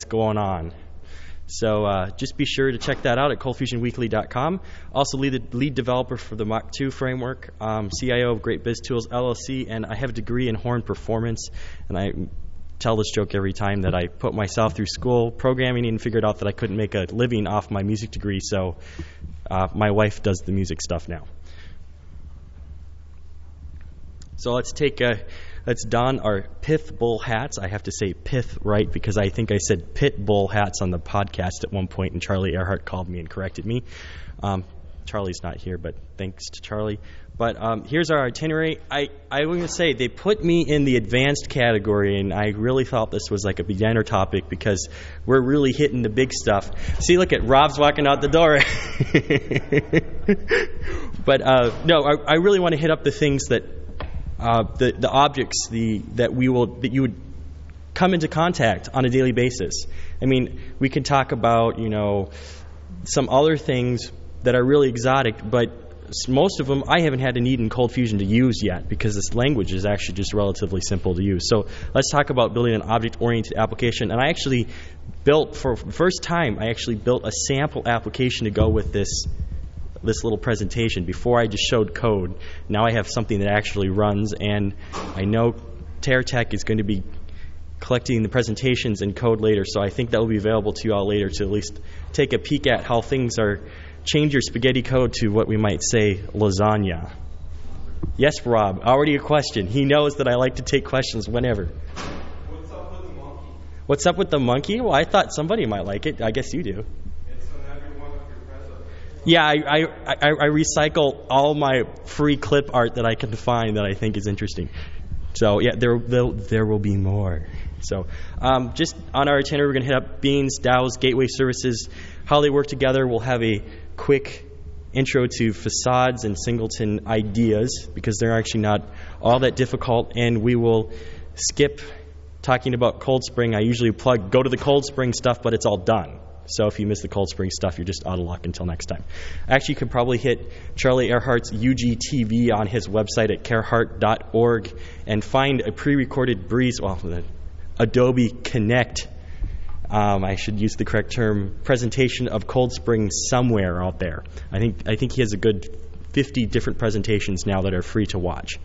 going on. So just be sure to check that out at coldfusionweekly.com. Also lead developer for the Mach 2 framework, CIO of Great Biz Tools LLC, and I have a degree in horn performance. And I tell this joke every time that I put myself through school programming and figured out that I couldn't make a living off my music degree, so my wife does the music stuff now. So let's don our pith bull hats. I have to say pith right because I think I said pit bull hats on the podcast at one point, and Charlie Earhart called me and corrected me. Charlie's not here, but thanks to Charlie. But here's our itinerary. I was going to say they put me in the advanced category, and I really thought this was like a beginner topic because we're really hitting the big stuff. See, look at Rob's walking out the door. But no, I really want to hit up the things that the objects that you would come into contact on a daily basis. I mean, we can talk about some other things that are really exotic, but most of them I haven't had a need in Cold Fusion to use yet because this language is actually just relatively simple to use. So let's talk about building an object-oriented application. And I actually built, for the first time, a sample application to go with this little presentation. Before I just showed code. Now I have something that actually runs, and I know TerraTech is going to be collecting the presentations and code later, so I think that will be available to you all later to at least take a peek at how things are. Change your spaghetti code to what we might say lasagna. Yes, Rob, already a question. He knows that I like to take questions whenever. What's up with the monkey? What's up with the monkey? Well, I thought somebody might like it. I guess you do. It's on every one of your presents. Yeah, I recycle all my free clip art that I can find that I think is interesting. So yeah, there will be more. So just on our itinerary, we're going to hit up beans, DAOs, gateway services, how they work together. We'll have a quick intro to facades and singleton ideas because they're actually not all that difficult, and we will skip talking about Cold Spring. I usually go to the Cold Spring stuff, but it's all done. So if you miss the Cold Spring stuff, you're just out of luck until next time. Actually, you could probably hit Charlie Earhart's UGTV on his website at carehart.org and find a pre-recorded Adobe Connect, I should use the correct term, presentation of Cold Spring somewhere out there. I think he has a good 50 different presentations now that are free to watch.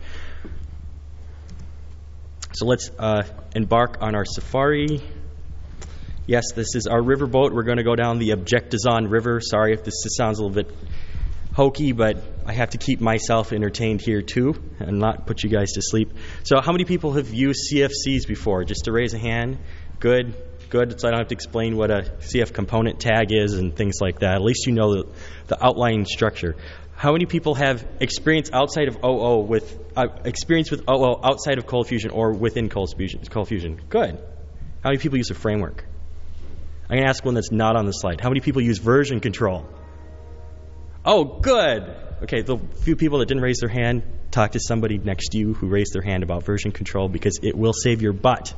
So let's embark on our safari. Yes, this is our riverboat. We're going to go down the Objectizon River. Sorry if this sounds a little bit hokey, but I have to keep myself entertained here too and not put you guys to sleep. So how many people have used CFCs before? Just to raise a hand. Good. So I don't have to explain what a CF component tag is and things like that. At least you know the outline structure. How many people have experience outside of OO with OO outside of Cold Fusion or within Cold Fusion? Good. How many people use a framework? I'm going to ask one that's not on the slide. How many people use version control? Oh, good. Okay, the few people that didn't raise their hand, talk to somebody next to you who raised their hand about version control because it will save your butt.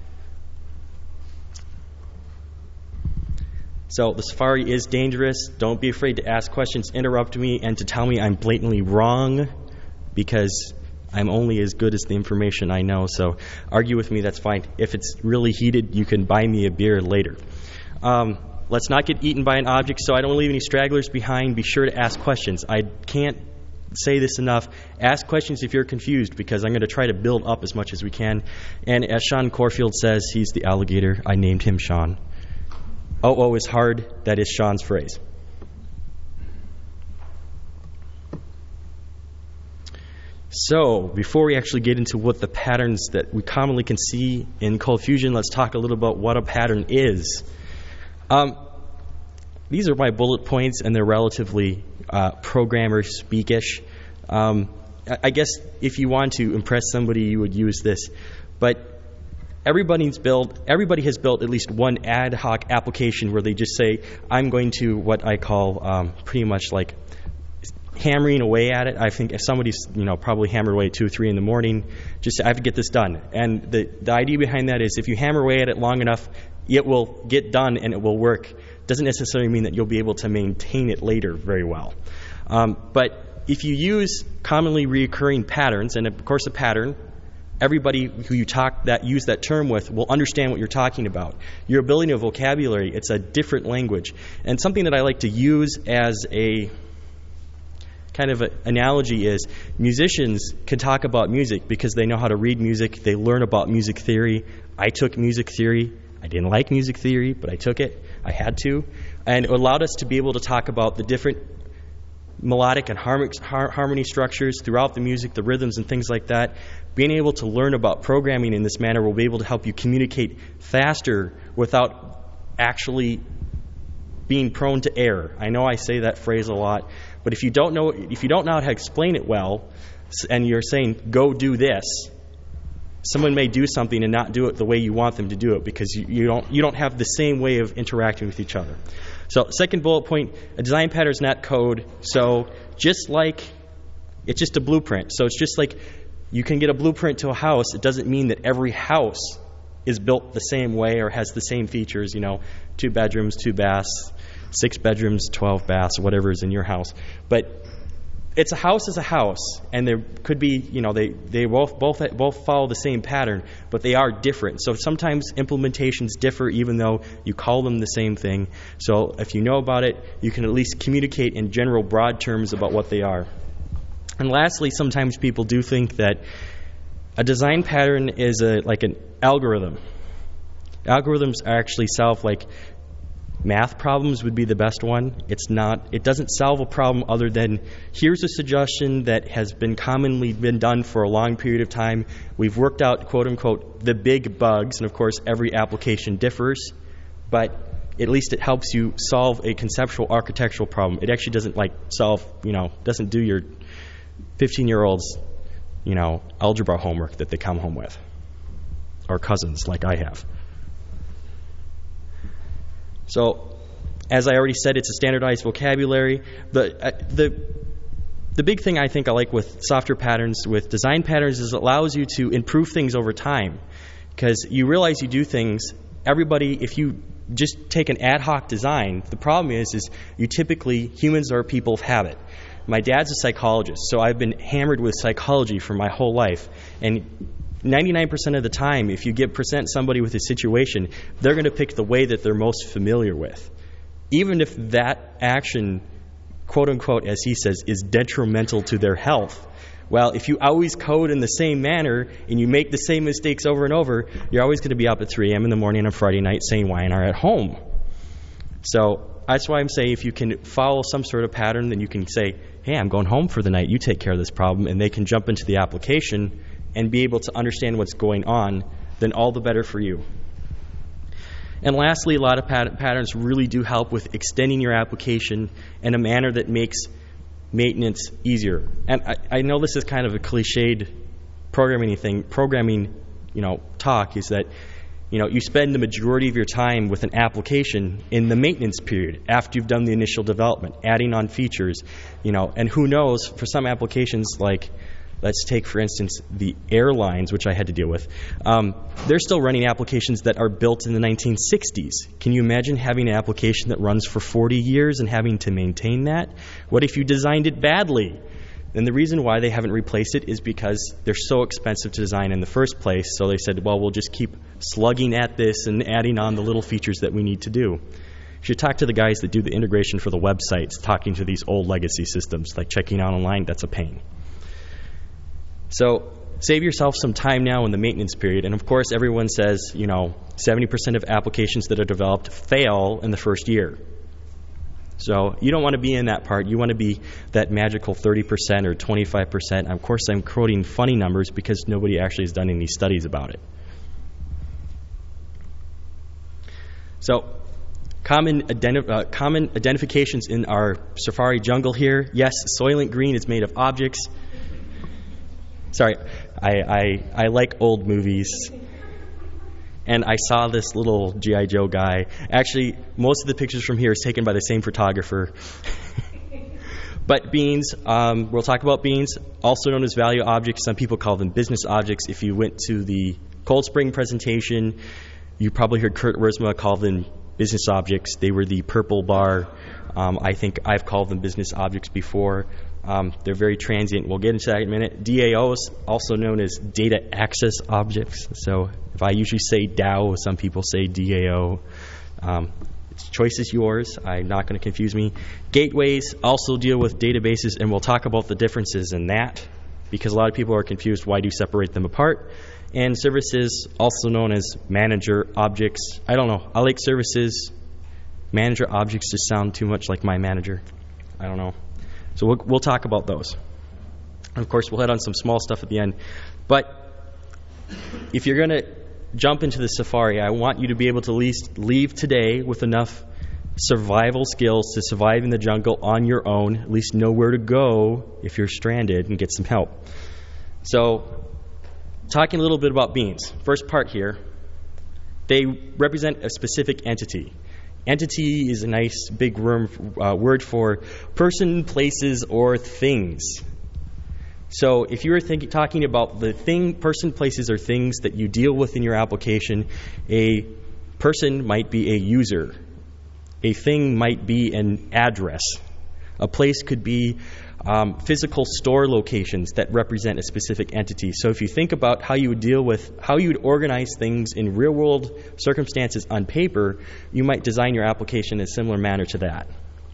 So the Safari is dangerous. Don't be afraid to ask questions, interrupt me, and to tell me I'm blatantly wrong because I'm only as good as the information I know. So argue with me, that's fine. If it's really heated, you can buy me a beer later. Let's not get eaten by an object so I don't leave any stragglers behind. Be sure to ask questions. I can't say this enough. Ask questions if you're confused because I'm going to try to build up as much as we can. And as Sean Corfield says, he's the alligator. I named him Sean. OO is hard. That is Sean's phrase. So before we actually get into what the patterns that we commonly can see in Cold Fusion, let's talk a little about what a pattern is. These are my bullet points, and they're relatively programmer speakish. I guess if you want to impress somebody, you would use this. But everybody has built at least one ad hoc application where they just say, I'm going to what I call pretty much like hammering away at it. I think if somebody's probably hammered away at 2 or 3 in the morning, just I have to get this done. And the idea behind that is if you hammer away at it long enough, it will get done and it will work. Doesn't necessarily mean that you'll be able to maintain it later very well. But if you use commonly reoccurring patterns, and of course a pattern everybody who you use that term with will understand what you're talking about. Your ability to vocabulary, it's a different language. And something that I like to use as a kind of an analogy is musicians can talk about music because they know how to read music. They learn about music theory. I took music theory. I didn't like music theory, but I took it. I had to. And it allowed us to be able to talk about the different melodic and harmony structures throughout the music, the rhythms and things like that. Being able to learn about programming in this manner will be able to help you communicate faster without actually being prone to error. I know I say that phrase a lot, but if you don't know how to explain it well, and you're saying, go do this, someone may do something and not do it the way you want them to do it because you don't have the same way of interacting with each other. So second bullet point, a design pattern is not code. So just like it's just a blueprint. So it's just like you can get a blueprint to a house. It doesn't mean that every house is built the same way or has the same features, 2 bedrooms, 2 baths, 6 bedrooms, 12 baths, whatever is in your house. But it's a house, and there could be, they both follow the same pattern, but they are different. So sometimes implementations differ even though you call them the same thing. So if you know about it, you can at least communicate in general broad terms about what they are. And lastly, sometimes people do think that a design pattern is like an algorithm. Algorithms actually solve math problems would be the best one. It's not. It doesn't solve a problem other than here's a suggestion that has been commonly been done for a long period of time. We've worked out, quote unquote, the big bugs, and of course every application differs, but at least it helps you solve a conceptual architectural problem. It actually doesn't doesn't do your 15-year-old's, algebra homework that they come home with, or cousins like I have. So, as I already said, it's a standardized vocabulary. The big thing I think I like with software patterns, with design patterns, is it allows you to improve things over time. Because you realize you do things, if you just take an ad hoc design, the problem is humans are people of habit. My dad's a psychologist, so I've been hammered with psychology for my whole life. And 99% of the time, if you present somebody with a situation, they're going to pick the way that they're most familiar with. Even if that action, quote unquote, as he says, is detrimental to their health. Well, if you always code in the same manner and you make the same mistakes over and over, you're always going to be up at 3 a.m. in the morning on Friday night saying, why aren't I at home? So that's why I'm saying if you can follow some sort of pattern, then you can say, hey, I'm going home for the night. You take care of this problem. And they can jump into the application and be able to understand what's going on, then all the better for you. And lastly, a lot of patterns really do help with extending your application in a manner that makes maintenance easier. And I know this is kind of a cliched programming talk, is that you spend the majority of your time with an application in the maintenance period after you've done the initial development, adding on features, and who knows, for some applications like, let's take, for instance, the airlines, which I had to deal with. They're still running applications that are built in the 1960s. Can you imagine having an application that runs for 40 years and having to maintain that? What if you designed it badly? And the reason why they haven't replaced it is because they're so expensive to design in the first place. So they said, well, we'll just keep slugging at this and adding on the little features that we need to do. You should talk to the guys that do the integration for the websites, talking to these old legacy systems, like checking out online. That's a pain. So save yourself some time now in the maintenance period. And of course, everyone says, 70% of applications that are developed fail in the first year. So you don't want to be in that part. You want to be that magical 30% or 25%. Of course, I'm quoting funny numbers because nobody actually has done any studies about it. So common identifications in our Safari jungle here. Yes, Soylent Green is made of objects. Sorry, I like old movies. And I saw this little G.I. Joe guy. Actually, most of the pictures from here is taken by the same photographer. But beans, we'll talk about beans, also known as value objects. Some people call them business objects. If you went to the Cold Spring presentation, you probably heard Kurt Wiersma call them business objects. They were the purple bar. I think I've called them business objects before. They're very transient. We'll get into that in a minute. DAOs, also known as data access objects. So if I usually say DAO, some people say DAO. Choice is yours. I'm not going to confuse me. Gateways also deal with databases, and we'll talk about the differences in that because a lot of people are confused. Why do you separate them apart? And services, also known as manager objects. I don't know. I like services. Manager objects just sound too much like my manager. I don't know. So we'll talk about those. And of course, we'll hit on some small stuff at the end. But if you're going to jump into the Safari, I want you to be able to at least leave today with enough survival skills to survive in the jungle on your own, at least know where to go if you're stranded, and get some help. So, talking a little bit about beans. First part here, they represent a specific entity. Entity is a nice big word for person, places, or things. So if you were talking about the person, places, or things that you deal with in your application, a person might be a user. A thing might be an address. A place could be physical store locations that represent a specific entity. So if you think about how you would organize things in real-world circumstances on paper, you might design your application in a similar manner to that.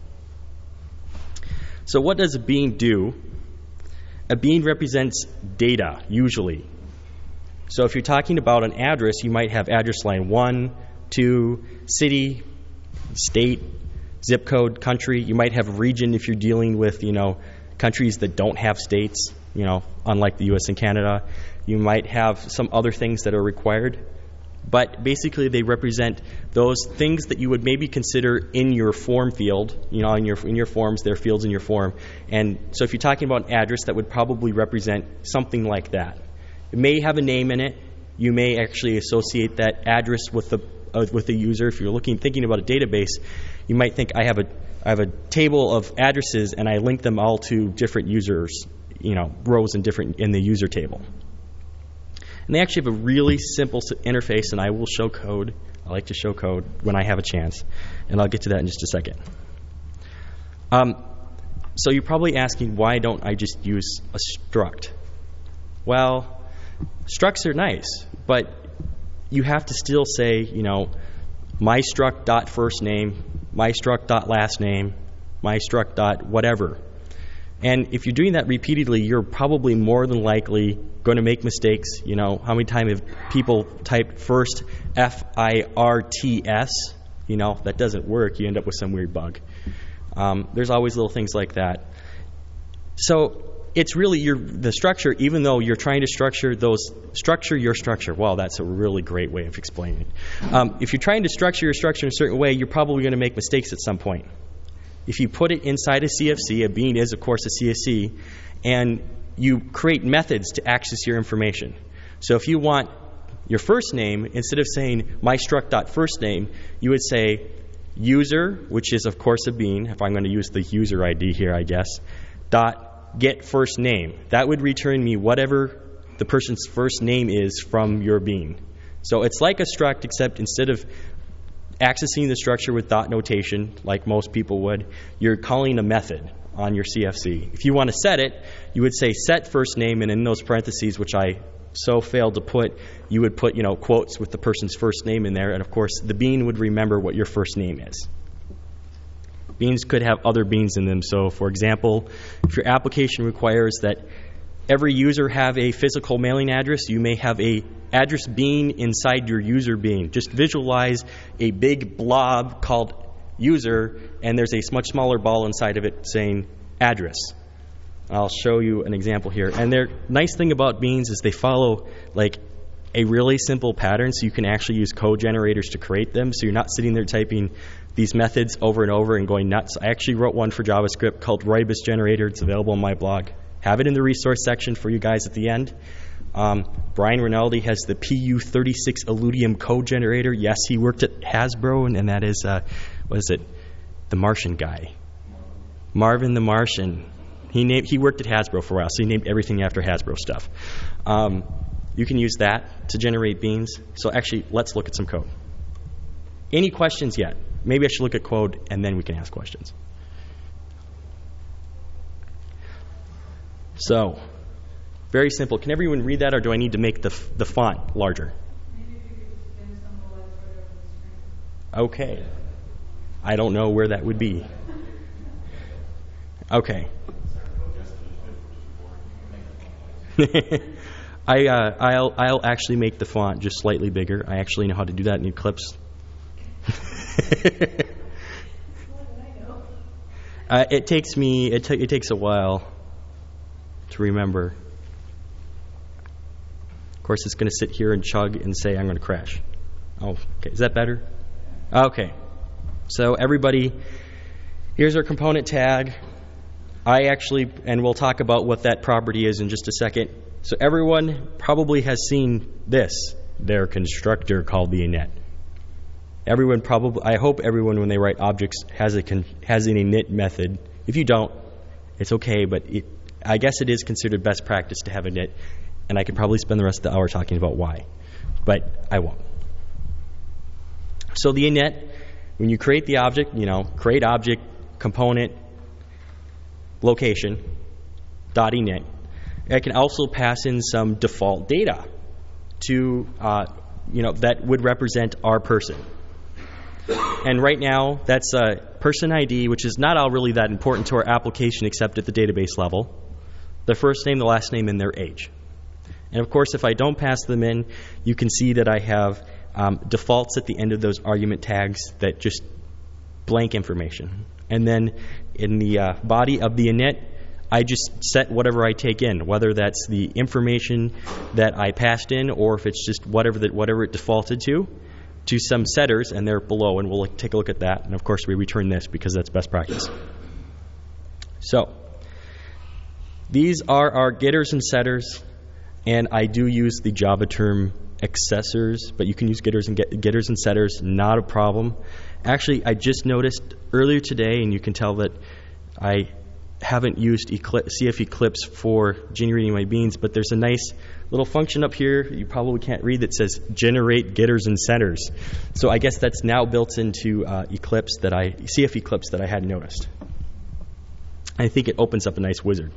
So what does a bean do? A bean represents data, usually. So if you're talking about an address, you might have address line 1, 2, city, state, zip code, country. You might have a region if you're dealing with, countries that don't have states, unlike the U.S. and Canada. You might have some other things that are required. But basically, they represent those things that you would maybe consider in your form field. In your forms, there are fields in your form. And so if you're talking about an address, that would probably represent something like that. It may have a name in it. You may actually associate that address with the user. If you're thinking about a database, you might think, I have a table of addresses and I link them all to different users, rows in the user table. And they actually have a really simple interface, and I will show code. I like to show code when I have a chance, and I'll get to that in just a second. So you're probably asking, why don't I just use a struct? Well, structs are nice, but you have to still say, my struct.first name, my struct.last name, my struct.whatever. And if you're doing that repeatedly, you're probably more than likely going to make mistakes. How many times have people typed first FIRTS? That doesn't work. You end up with some weird bug. There's always little things like that. So it's really the structure, even though you're trying to structure your structure. Wow, that's a really great way of explaining it. If you're trying to structure your structure in a certain way, you're probably going to make mistakes at some point. If you put it inside a CFC, a bean is, of course, a CFC, and you create methods to access your information. So if you want your first name, instead of saying my struct.firstname, you would say user, which is, of course, a bean, if I'm going to use the user ID here, I guess, dot get first name. That would return me whatever the person's first name is from your bean. So it's like a struct, except instead of accessing the structure with dot notation, like most people would, you're calling a method on your CFC. If you want to set it, you would say set first name, and in those parentheses, which I so failed to put, you would put, quotes with the person's first name in there, and of course, the bean would remember what your first name is. Beans could have other beans in them. So, for example, if your application requires that every user have a physical mailing address, you may have a address bean inside your user bean. Just visualize a big blob called user, and there's a much smaller ball inside of it saying address. I'll show you an example here. And the nice thing about beans is they follow like a really simple pattern, so you can actually use code generators to create them. So you're not sitting there typing these methods over and over and going nuts. I actually wrote one for JavaScript called Roibus Generator. It's available on my blog. Have it in the resource section for you guys at the end. Brian Rinaldi has the PU36 Illudium code generator. Yes, he worked at Hasbro, and that is, the Martian guy. Marvin the Martian. He worked at Hasbro for a while, so he named everything after Hasbro stuff. You can use that to generate beans. So actually, let's look at some code. Any questions yet? Maybe I should look at code, and then we can ask questions. So, very simple. Can everyone read that, or do I need to make the font larger? Maybe if you could just dim some of the lights right over the screen. Okay. I don't know where that would be. Okay. I'll actually make the font just slightly bigger. I actually know how to do that in Eclipse. It takes a while to remember. Of course, it's going to sit here and chug and say I'm going to crash. Oh, okay. Is that better? Okay. So everybody, here's our component tag. And we'll talk about what that property is in just a second. So everyone probably has seen this, their constructor called the init. I hope everyone, when they write objects, has an init method. If you don't, it's okay, but I guess it is considered best practice to have init, and I could probably spend the rest of the hour talking about why, but I won't. So the init, when you create the object, create object, component, location, .init. I can also pass in some default data to, that would represent our person. And right now, that's a person ID, which is not all really that important to our application except at the database level. The first name, the last name, and their age. And of course, if I don't pass them in, you can see that I have defaults at the end of those argument tags that just blank information. And then in the body of the init, I just set whatever I take in, whether that's the information that I passed in or if it's just whatever it defaulted to some setters, and they're below, and we'll take a look at that. And of course, we return this because that's best practice. So these are our getters and setters, and I do use the Java term accessors, but you can use getters and setters, not a problem. Actually, I just noticed earlier today, and you can tell that I haven't used CF Eclipse for generating my beans, but there's a nice little function up here you probably can't read that says generate getters and setters. So I guess that's now built into CF Eclipse that I hadn't noticed. I think it opens up a nice wizard.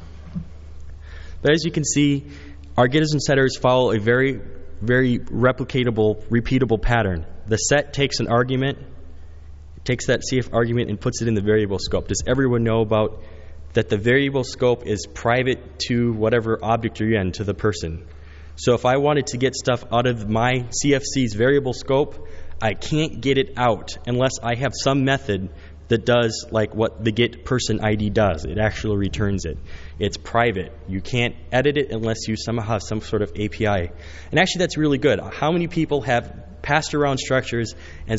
But as you can see, our getters and setters follow a very, very replicatable, repeatable pattern. The set takes an argument, takes that CF argument and puts it in the variable scope. Does everyone know about that the variable scope is private to whatever object you're in, to the person? So if I wanted to get stuff out of my CFC's variable scope, I can't get it out unless I have some method that does like what the get person ID does. It actually returns it. It's private. You can't edit it unless you somehow have some sort of API. And actually that's really good. How many people have passed around structures and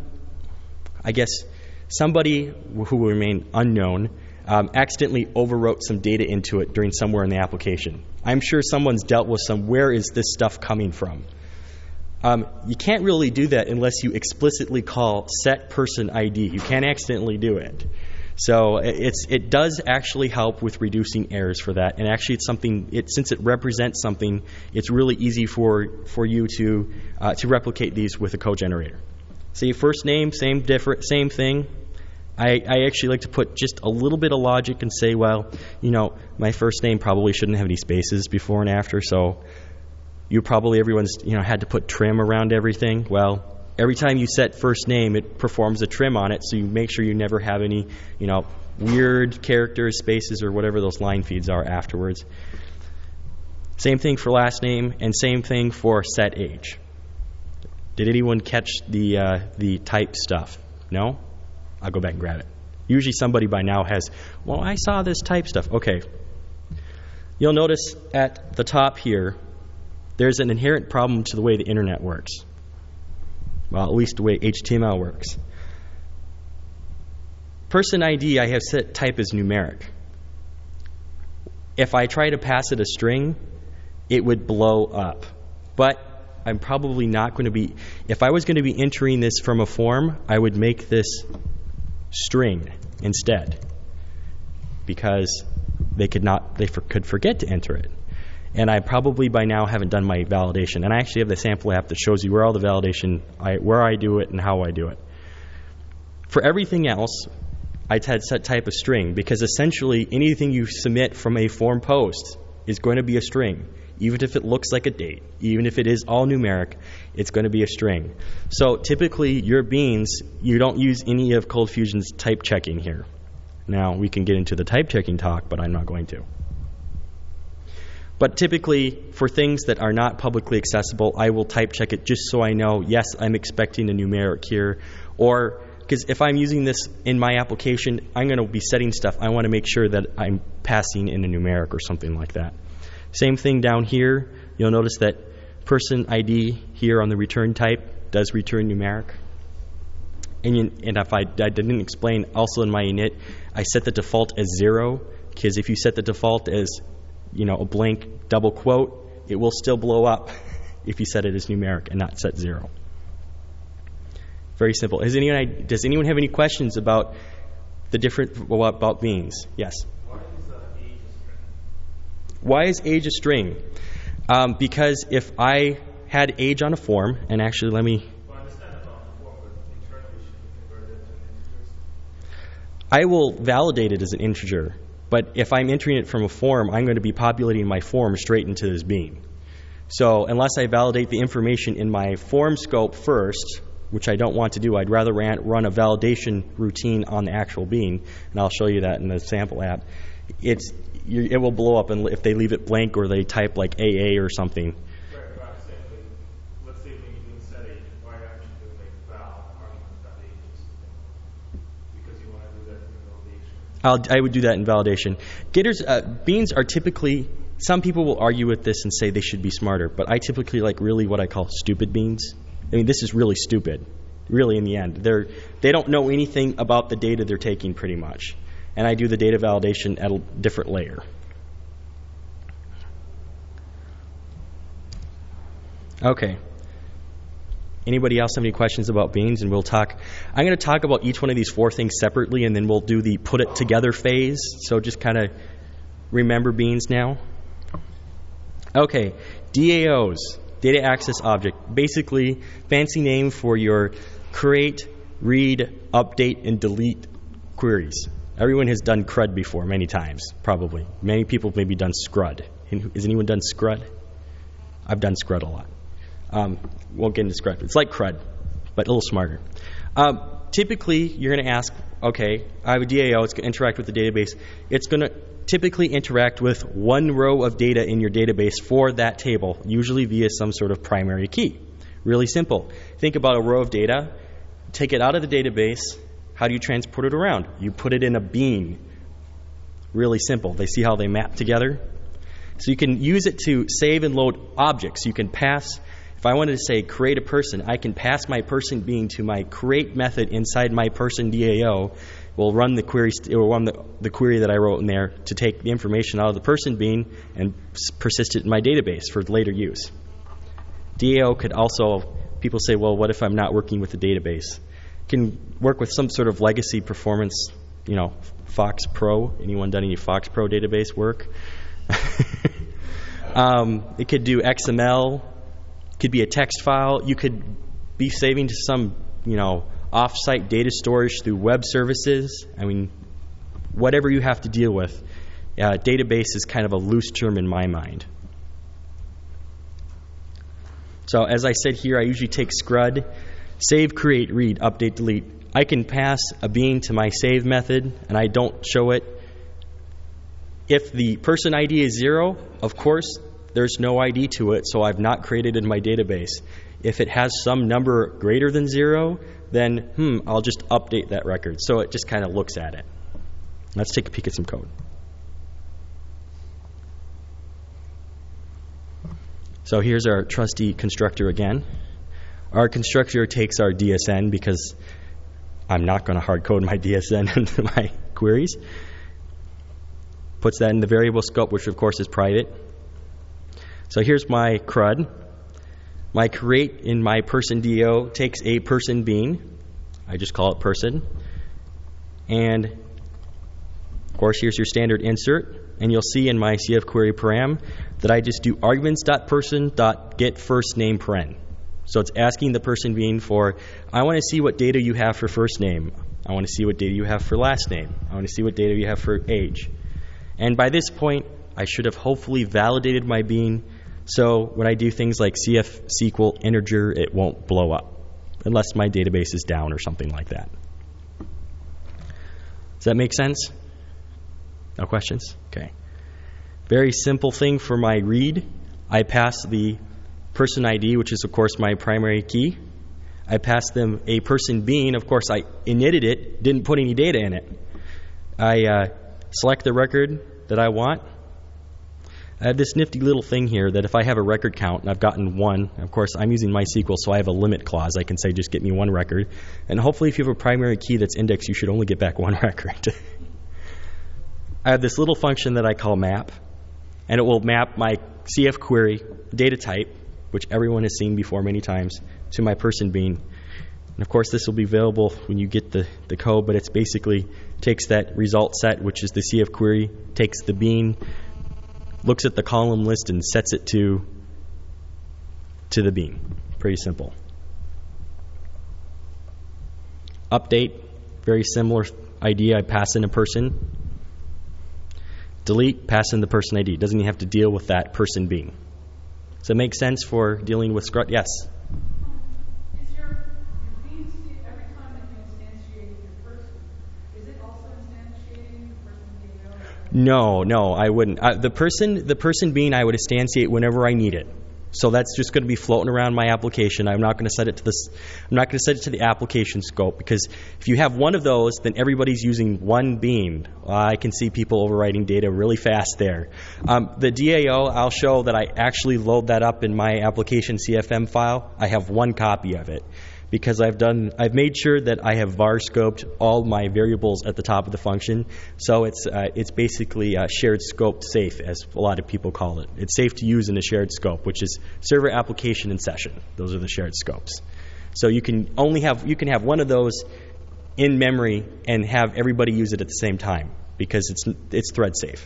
somebody who will remain unknown accidentally overwrote some data into it during somewhere in the application? I'm sure someone's dealt with where is this stuff coming from? You can't really do that unless you explicitly call set person ID. You can't accidentally do it. So it does actually help with reducing errors for that. And actually it's something, since it represents something, it's really easy for you to replicate these with a code generator. See, first name, same thing. I actually like to put just a little bit of logic and say, well, my first name probably shouldn't have any spaces before and after, so everyone's had to put trim around everything. Well, every time you set first name, it performs a trim on it, so you make sure you never have any, weird characters, spaces, or whatever those line feeds are afterwards. Same thing for last name, and same thing for set age. Did anyone catch the type stuff? No? I'll go back and grab it. Usually somebody by now has, well, I saw this type stuff. Okay. You'll notice at the top here, there's an inherent problem to the way the internet works. Well, at least the way HTML works. Person ID, I have set type as numeric. If I try to pass it a string, it would blow up. But I'm probably not going to be, if I was going to be entering this from a form, I would make this string instead, because they could forget to enter it. And I probably by now haven't done my validation. And I actually have the sample app that shows you where all the validation, where I do it and how I do it. For everything else, I set type a string because essentially anything you submit from a form post is going to be a string. Even if it looks like a date, even if it is all numeric, it's going to be a string. So typically your beans, you don't use any of ColdFusion's type checking here. Now we can get into the type checking talk, but I'm not going to. But typically for things that are not publicly accessible, I will type check it just so I know, yes, I'm expecting a numeric here. Or because if I'm using this in my application, I'm going to be setting stuff. I want to make sure that I'm passing in a numeric or something like that. Same thing down here. You'll notice that person ID here on the return type does return numeric. And if I didn't explain, also in my init, I set the default as 0, because if you set the default as a blank double quote, it will still blow up if you set it as numeric and not set 0. Very simple. Does anyone have any questions about about beans? Yes. Why is age a string? Because if I had age on a form, and actually let me... I will validate it as an integer, but if I'm entering it from a form, I'm going to be populating my form straight into this bean. So unless I validate the information in my form scope first, which I don't want to do, I'd rather run a validation routine on the actual bean, and I'll show you that in the sample app. It will blow up, and if they leave it blank or they type like AA or something. Right, but I'm saying, let's say when you do set age, why aren't you doing val argument.age? Because you want to do that in validation. I would do that in validation. Beans are typically, some people will argue with this and say they should be smarter, but I typically like really what I call stupid beans. I mean, this is really stupid, really in the end. They don't know anything about the data they're taking pretty much. And I do the data validation at a different layer. Okay. Anybody else have any questions about beans? And I'm going to talk about each one of these 4 things separately, and then we'll do the put it together phase. So just kind of remember beans now. Okay. DAOs, data access object. Basically, fancy name for your create, read, update, and delete queries. Everyone has done CRUD before, many times, probably. Many people have maybe done SCRUD. Has anyone done SCRUD? I've done SCRUD a lot. Won't get into SCRUD. It's like CRUD, but a little smarter. Typically, you're going to ask, okay, I have a DAO. It's going to interact with the database. It's going to typically interact with one row of data in your database for that table, usually via some sort of primary key. Really simple. Think about a row of data. Take it out of the database. How do you transport it around? You put it in a bean. Really simple. They see how they map together? So you can use it to save and load objects. You can pass, if I wanted to say create a person, I can pass my person bean to my create method inside my person DAO. Will run the query. It will run the query that I wrote in there to take the information out of the person bean and persist it in my database for later use. DAO could also, people say, well, what if I'm not working with the database? Can work with some sort of legacy performance, Fox Pro. Anyone done any Fox Pro database work? It could do XML. Could be a text file. You could be saving to some, off-site data storage through web services. I mean, whatever you have to deal with. Database is kind of a loose term in my mind. So as I said here, I usually take SCRUD. Save, create, read, update, delete. I can pass a bean to my save method, and I don't show it. If the person ID is 0, of course, there's no ID to it, so I've not created it in my database. If it has some number greater than 0, then, I'll just update that record. So it just kind of looks at it. Let's take a peek at some code. So here's our trusty constructor again. Our constructor takes our DSN because I'm not going to hard code my DSN into my queries. Puts that in the variable scope, which of course is private. So here's my CRUD. My create in my person DAO takes a person bean. I just call it person. And of course, here's your standard insert. And you'll see in my CF query param that I just do arguments.person.getFirstNameParen. So it's asking the person being for, I want to see what data you have for first name. I want to see what data you have for last name. I want to see what data you have for age. And by this point, I should have hopefully validated my bean, so when I do things like CF SQL integer, it won't blow up, unless my database is down or something like that. Does that make sense? No questions? Okay. Very simple thing for my read. I pass the person ID, which is, of course, my primary key. I pass them a person bean. Of course, I initted it, didn't put any data in it. I select the record that I want. I have this nifty little thing here that if I have a record count and I've gotten one, of course, I'm using MySQL, so I have a limit clause. I can say just get me one record. And hopefully if you have a primary key that's indexed, you should only get back one record. I have this little function that I call map, and it will map my CF query data type, which everyone has seen before many times, to my person bean. And of course, this will be available when you get the code, but it's basically takes that result set, which is the CF query, takes the bean, looks at the column list and sets it to the bean. Pretty simple. Update, very similar idea. I pass in a person. Delete, pass in the person ID. Doesn't even have to deal with that person bean. Does that make sense for dealing with Scrut? Yes? Is your bean every time that you instantiate your person, is it also instantiating the person being known? No, I wouldn't. The person bean I would instantiate whenever I need it. So that's just going to be floating around my application. I'm not going to set it to this. I'm not going to set it to the application scope, because if you have one of those, then everybody's using one bean. I can see people overwriting data really fast there. The DAO, I'll show that I actually load that up in my application CFM file. I have one copy of it, because I've made sure that I have var scoped all my variables at the top of the function. So it's basically shared scope safe, as a lot of people call it. It's safe to use in a shared scope, which is server, application, and session. Those are the shared scopes. So you can have one of those in memory and have everybody use it at the same time, because it's thread safe.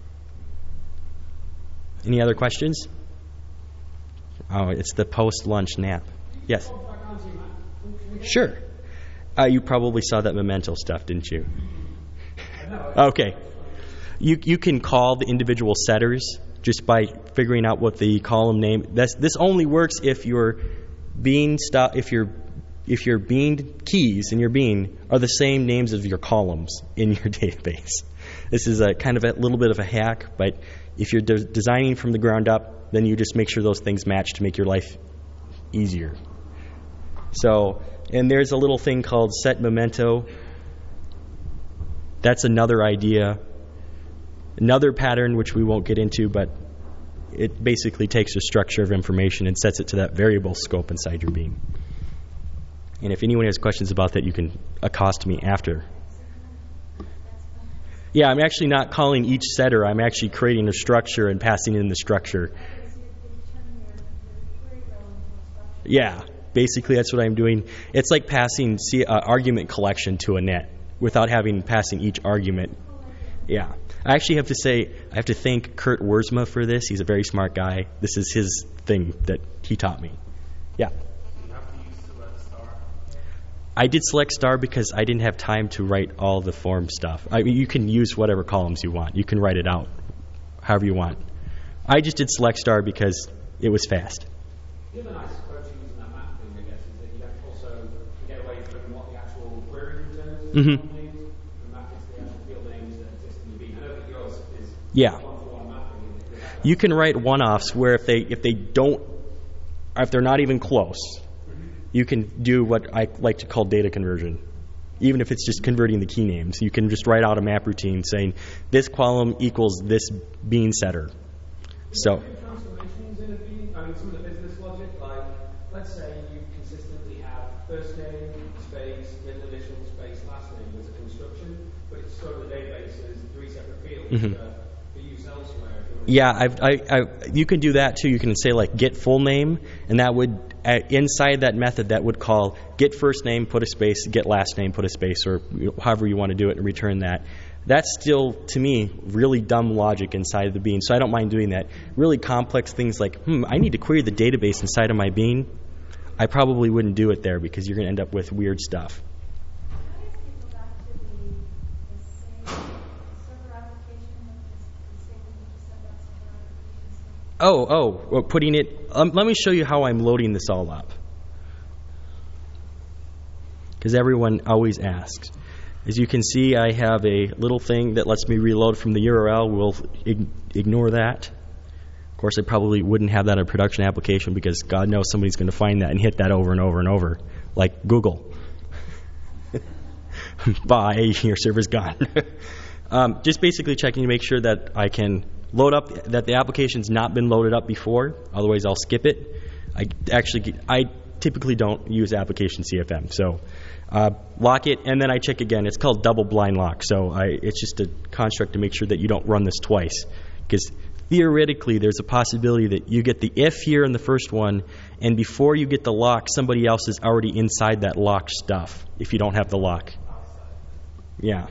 Any other questions? Oh, it's the post-lunch nap. Yes. Sure. You probably saw that Memento stuff, didn't you? Okay. You can call the individual setters just by figuring out what the column name. This only works if your bean if your bean keys in your bean are the same names as your columns in your database. This is a kind of a little bit of a hack, but if you're designing from the ground up, then you just make sure those things match to make your life easier. So, and there's a little thing called set memento. That's another idea, another pattern which we won't get into, but it basically takes a structure of information and sets it to that variable scope inside your bean. And if anyone has questions about that, you can accost me after. Yeah, I'm actually not calling each setter. I'm actually creating a structure and passing in the structure. Yeah. Basically, that's what I'm doing. It's like passing argument collection to a net without passing each argument. Yeah. I actually have to say, I have to thank Kurt Wiersma for this. He's a very smart guy. This is his thing that he taught me. Yeah. Do you have to use select star? I did select star because I didn't have time to write all the form stuff. I mean, you can use whatever columns you want. You can write it out however you want. I just did select star because it was fast. The other nice approach to using that map thing, I guess, is that you also get away from what the actual query returns names, and map it to the actual field names that exist in the bean. I know that yours is one-for-one mapping. You can write one-offs where if they're not even close, you can do what I like to call data conversion. Even if it's just converting the key names, you can just write out a map routine saying this column equals this bean setter. So. Transformations in a bean, I mean, some of the business logic, like let's say you consistently have first name, space, middle initial, space, last name as a construction, but it's stored in the database as 3 separate fields for use elsewhere. Yeah, you can do that too. You can say like get full name, and that would inside that method that would call get first name, put a space, get last name, put a space, or however you want to do it, and return that. That's still, to me, really dumb logic inside of the bean, so I don't mind doing that. Really complex things like, I need to query the database inside of my bean. I probably wouldn't do it there because you're going to end up with weird stuff. Can I ask you to go back to the same server application the statement you just said about server applications? Well, putting it, let me show you how I'm loading this all up. Because everyone always asks. As you can see, I have a little thing that lets me reload from the URL. We'll ignore that. Of course, I probably wouldn't have that in a production application because God knows somebody's going to find that and hit that over and over and over, like Google. Bye, your server's gone. Just basically checking to make sure that I can load up, that the application's not been loaded up before. Otherwise, I'll skip it. I typically don't use application CFM. So lock it, and then I check again. It's called double blind lock. So it's just a construct to make sure that you don't run this twice. Because theoretically, there's a possibility that you get the if here in the first one, and before you get the lock, somebody else is already inside that locked stuff if you don't have the lock. Yeah.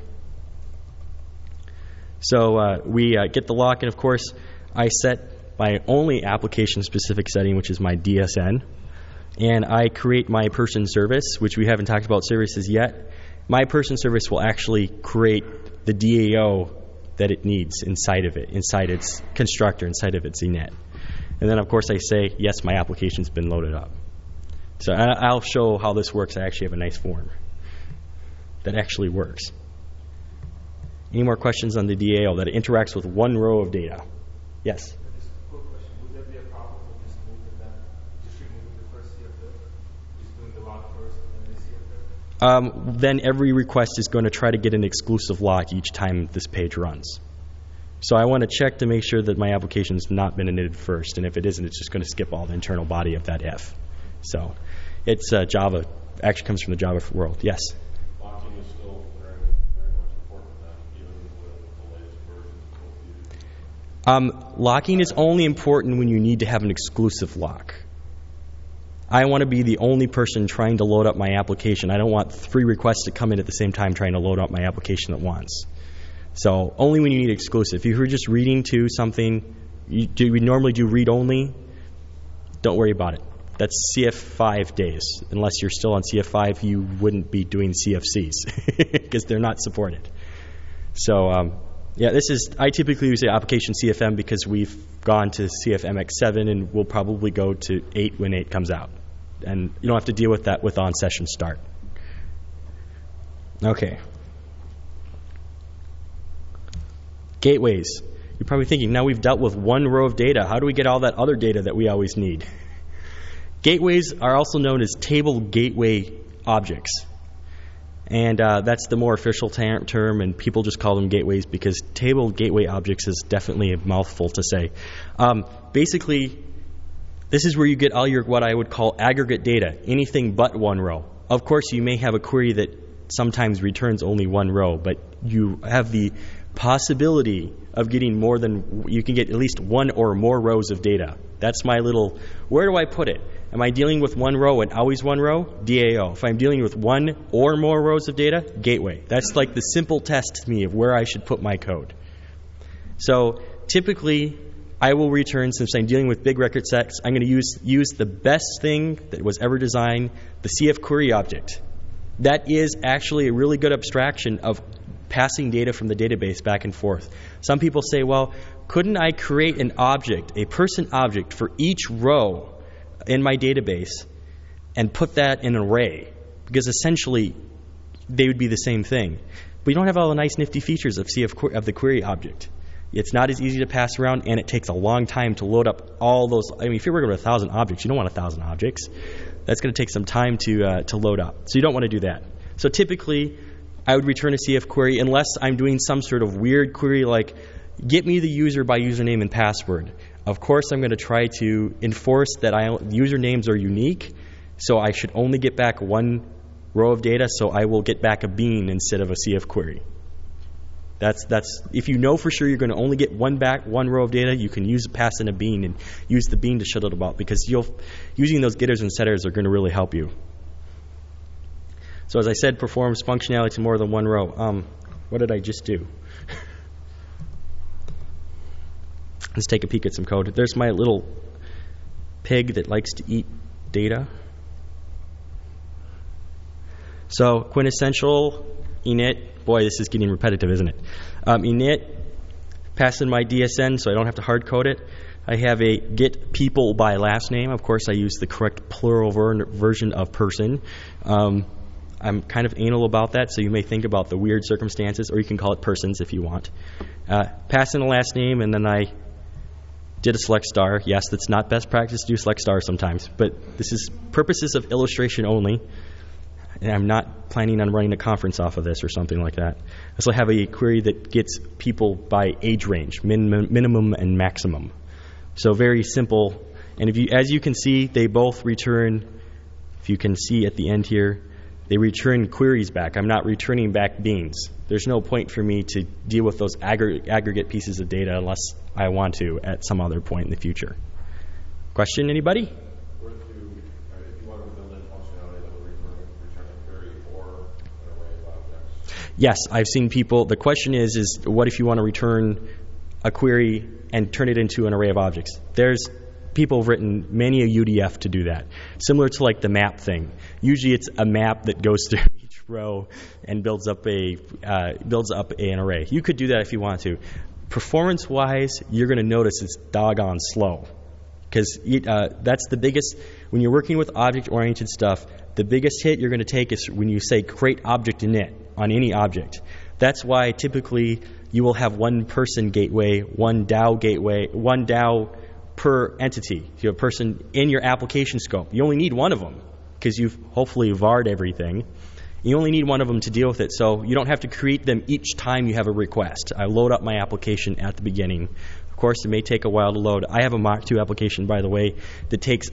So we get the lock, and of course, I set my only application-specific setting, which is my DSN. And I create my person service, which we haven't talked about services yet. My person service will actually create the DAO that it needs inside of it, inside its constructor, inside of its CNET. And then, of course, I say, yes, my application's been loaded up. So I'll show how this works. I actually have a nice form that actually works. Any more questions on the DAO that interacts with one row of data? Yes? Just a quick question. Would there be a problem with just removing the first CFF? Just doing the lock first and then the CFF? Then every request is going to try to get an exclusive lock each time this page runs. So I want to check to make sure that my application's not been initted first, and if it isn't, it's just going to skip all the internal body of that if. So it's Java, actually comes from the Java world. Yes? Locking is still very, very much important then, even with the latest version of Code. Locking is only important when you need to have an exclusive lock. I want to be the only person trying to load up my application. I don't want 3 requests to come in at the same time trying to load up my application at once. So only when you need exclusive. If you're just reading to something, we normally do read-only, don't worry about it. That's CF5 days. Unless you're still on CF5, you wouldn't be doing CFCs because they're not supported. So I typically use the application CFM because we've gone to CFMX7 and we'll probably go to 8 when 8 comes out. And you don't have to deal with that with on-session start. Okay. Gateways. You're probably thinking, now we've dealt with one row of data. How do we get all that other data that we always need? Gateways are also known as table gateway objects. And that's the more official term, and people just call them gateways because table gateway objects is definitely a mouthful to say. Basically, this is where you get all your what I would call aggregate data, anything but one row. Of course, you may have a query that sometimes returns only one row, but you have the possibility of getting more than, you can get at least one or more rows of data. That's my little, where do I put it? Am I dealing with one row and always one row? DAO. If I'm dealing with one or more rows of data, gateway. That's like the simple test to me of where I should put my code. So typically, I will return, since I'm dealing with big record sets, I'm going to use the best thing that was ever designed, the CF query object. That is actually a really good abstraction of passing data from the database back and forth. Some people say, well, couldn't I create an object, a person object, for each row in my database and put that in an array? Because essentially, they would be the same thing. But you don't have all the nice nifty features of the query object. It's not as easy to pass around, and it takes a long time to load up all those. I mean, if you're working with 1,000 objects, you don't want 1,000 objects. That's going to take some time to load up. So you don't want to do that. So typically, I would return a CF query unless I'm doing some sort of weird query like, get me the user by username and password. Of course, I'm going to try to enforce that usernames are unique, so I should only get back one row of data, so I will get back a bean instead of a CF query. That's if you know for sure you're going to only get one row of data, you can pass in a bean and use the bean to shut it about, because using those getters and setters are going to really help you. So as I said, performs functionality to more than one row. What did I just do? Let's take a peek at some code. There's my little pig that likes to eat data. So quintessential init, boy, this is getting repetitive, isn't it? Init, pass in my DSN so I don't have to hard code it. I have a get people by last name. Of course, I use the correct plural version of person. I'm kind of anal about that, so you may think about the weird circumstances, or you can call it persons if you want. Pass in a last name, and then I did a select star. Yes, that's not best practice to do select star sometimes, but this is purposes of illustration only. And I'm not planning on running a conference off of this or something like that. I also have a query that gets people by age range, minimum and maximum. So very simple. And as you can see, they both return, if you can see at the end here, they return queries back. I'm not returning back beans. There's no point for me to deal with those aggregate pieces of data unless I want to at some other point in the future. Question, anybody? If you wanted to build in functionality that would return a query or an array of objects. Yes, I've seen people. The question is what if you want to return a query and turn it into an array of objects? There's people have written many a UDF to do that, similar to like the map thing. Usually it's a map that goes through each row and builds up an array. You could do that if you want to. Performance-wise, you're going to notice it's doggone slow, because that's the biggest, when you're working with object-oriented stuff, the biggest hit you're going to take is when you say create object init on any object. That's why typically you will have one person gateway, one DAO per entity. If you have a person in your application scope, you only need one of them because you've hopefully varred everything. You only need one of them to deal with it, so you don't have to create them each time you have a request. I load up my application at the beginning. Of course, it may take a while to load. I have a Mach 2 application, by the way, that takes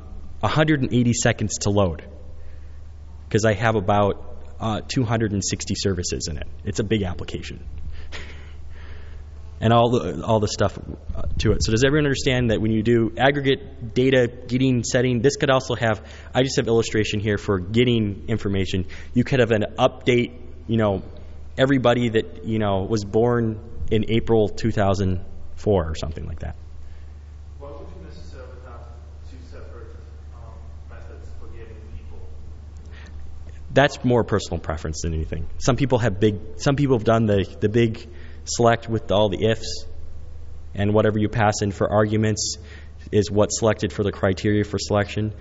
180 seconds to load because I have about 260 services in it. It's a big application. And all the stuff to it. So does everyone understand that when you do aggregate data getting setting, this could also have, I just have illustration here for getting information. You could have an update, everybody that, was born in April 2004 or something like that. Why would you necessarily have two separate methods for getting people? That's more personal preference than anything. Some people have done the big select with all the ifs, and whatever you pass in for arguments is what's selected for the criteria for selection.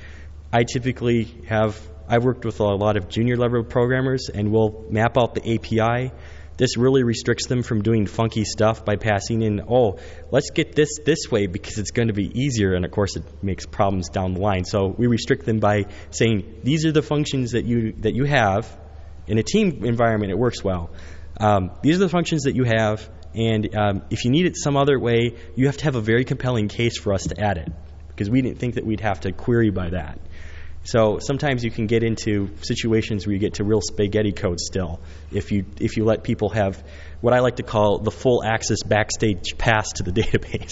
I've worked with a lot of junior level programmers, and we'll map out the API. This really restricts them from doing funky stuff by passing in, let's get this way because it's going to be easier, and of course it makes problems down the line. So we restrict them by saying these are the functions that you have. In a team environment, it works well. These are the functions that you have, and if you need it some other way, you have to have a very compelling case for us to add it, because we didn't think that we'd have to query by that. So sometimes you can get into situations where you get to real spaghetti code still if you let people have what I like to call the full access backstage pass to the database.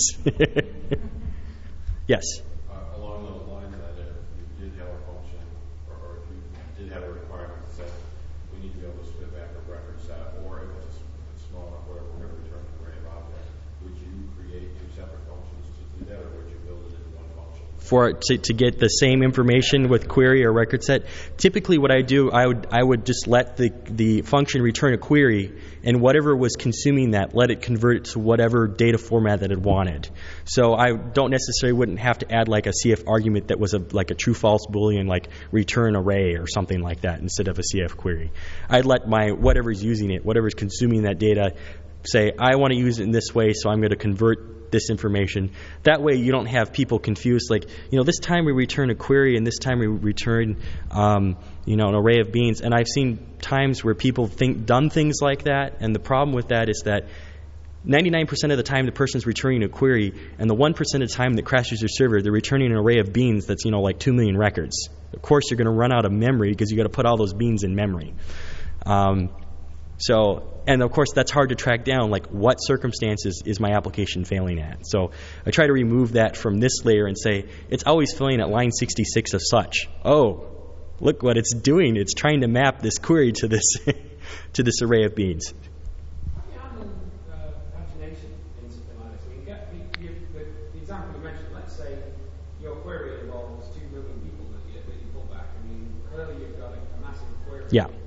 Yes? Along those lines, then, if you did have a function, or if you did have a requirement that said we need to be able to spit back a record set, or if it's small enough where we're going to return an array of objects, would you create two separate functions to do that, or would you build it into one function? To get the same information with query or record set, typically what I do, I would just let the function return a query, and whatever was consuming that, let it convert it to whatever data format that it wanted. So I wouldn't have to add like a CF argument that was like a true-false Boolean, like return array or something like that instead of a CF query. I'd let whatever's using it, whatever's consuming that data, say, I want to use it in this way, so I'm going to convert this information. That way you don't have people confused, like, this time we return a query and this time we return, an array of beans. And I've seen times where people done things like that, and the problem with that is that 99% of the time the person's returning a query, and the 1% of the time that crashes your server, they're returning an array of beans that's, like 2 million records. Of course you're going to run out of memory because you got to put all those beans in memory. And of course that's hard to track down, like what circumstances is my application failing at. So I try to remove that from this layer and say, it's always failing at line 66 of such. Oh, look what it's doing. It's trying to map this query to this to this array of beans. Pagination in something like this. I mean, the example you mentioned, let's say your query involves 2 million people that you pull back. I mean, clearly you've got a massive query. Yeah.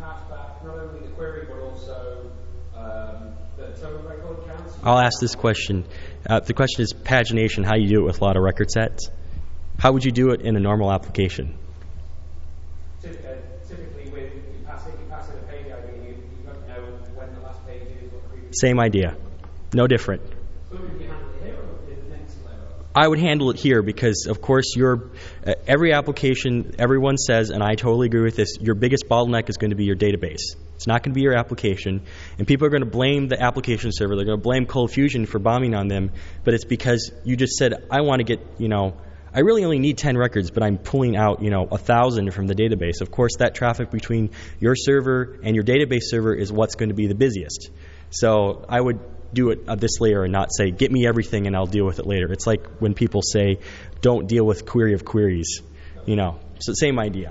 pass back not only the query but also the total record counts? I'll ask this question. The question is pagination, how you do it with a lot of record sets. How would you do it in a normal application? Typically, when you pass in a page ID, you've got to know when the last page is, what the previous. Same idea. No different. So would you handle it here or in the next layer? I would handle it here because, of course, every application, everyone says, and I totally agree with this, your biggest bottleneck is going to be your database. It's not going to be your application. And people are going to blame the application server. They're going to blame Cold Fusion for bombing on them. But it's because you just said, I want to get, I really only need 10 records, but I'm pulling out, 1,000 from the database. Of course, that traffic between your server and your database server is what's going to be the busiest. So I would do it at this layer and not say, get me everything and I'll deal with it later. It's like when people say, don't deal with query of queries. So same idea.